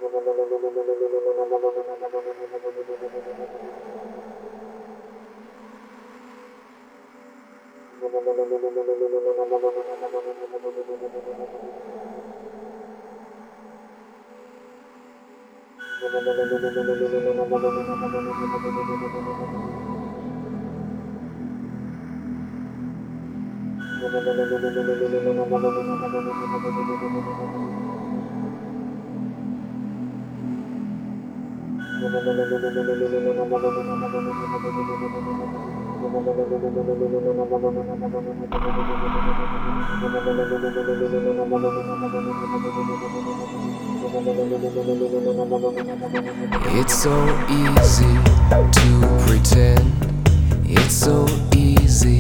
It's so easy to pretend, it's so easy,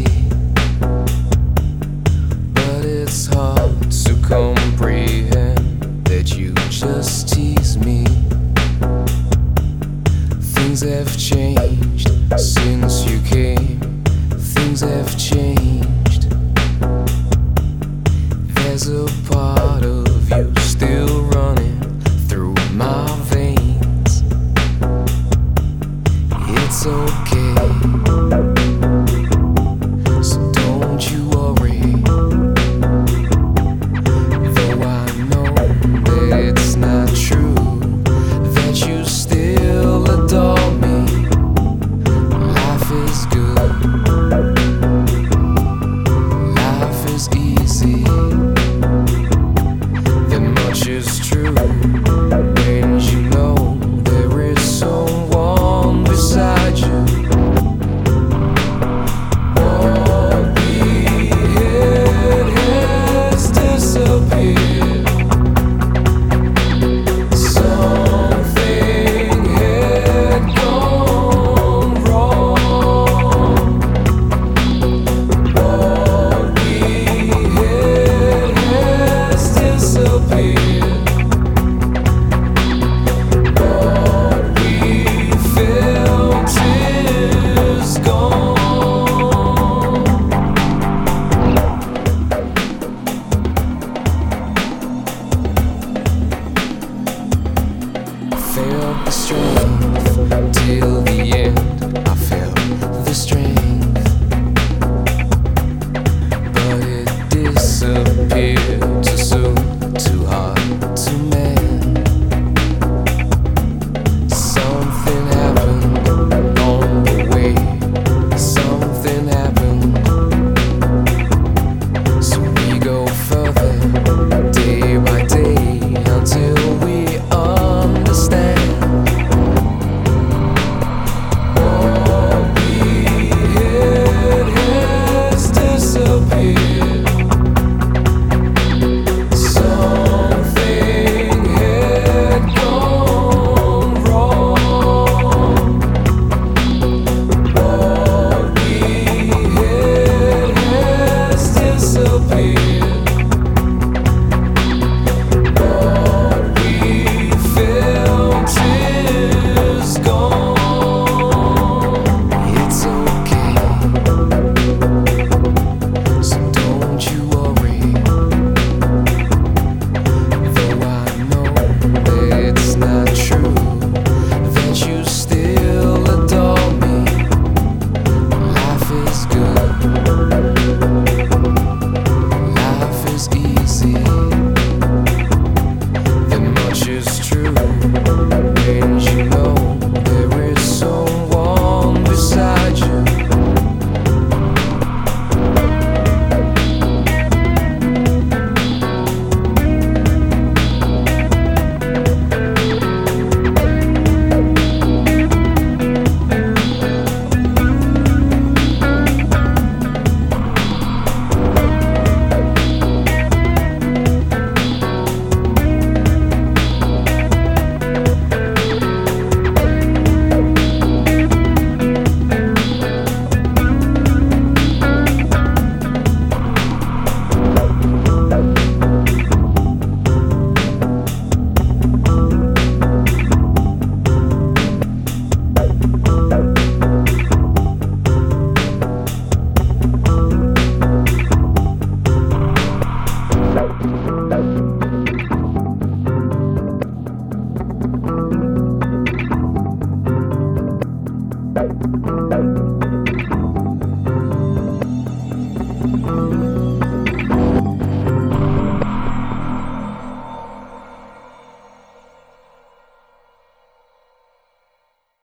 but it's hard to comprehend that you just tease me. Things have changed since you came, things have changed. There's a part of you still running through my veins. It's okay, so don't you worry. Though I know that it's not true, that you still adore me. Life is good, life is easy. That much is true when you know there is someone beside you. What we had has disappeared. Something had gone wrong. What we had has disappeared. What we felt is gone. Felt the strain